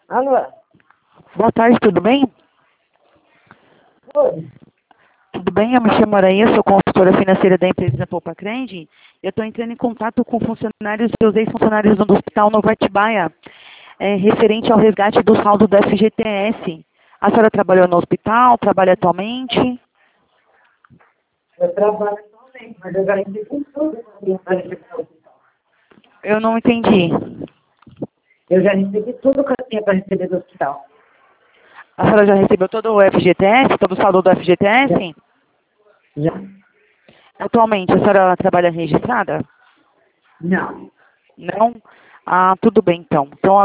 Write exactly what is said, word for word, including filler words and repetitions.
Alô? Boa tarde, tudo bem? Oi. Tudo bem? Eu me chamo Araí, sou consultora financeira da empresa Poupa Crende. Eu estou entrando em contato com funcionários, seus ex-funcionários do Hospital Nova Atibaia, é, referente ao resgate do saldo do F G T S. A senhora trabalhou no hospital, trabalha atualmente? Eu trabalho atualmente, mas eu já recebi tudo para receber do hospital. Eu não entendi. Eu já recebi tudo que eu tinha para receber do hospital. A senhora já recebeu todo o F G T S, todo o saldo do F G T S? Já? Atualmente, a senhora trabalha registrada? Não. Não? Ah, tudo bem então. Então,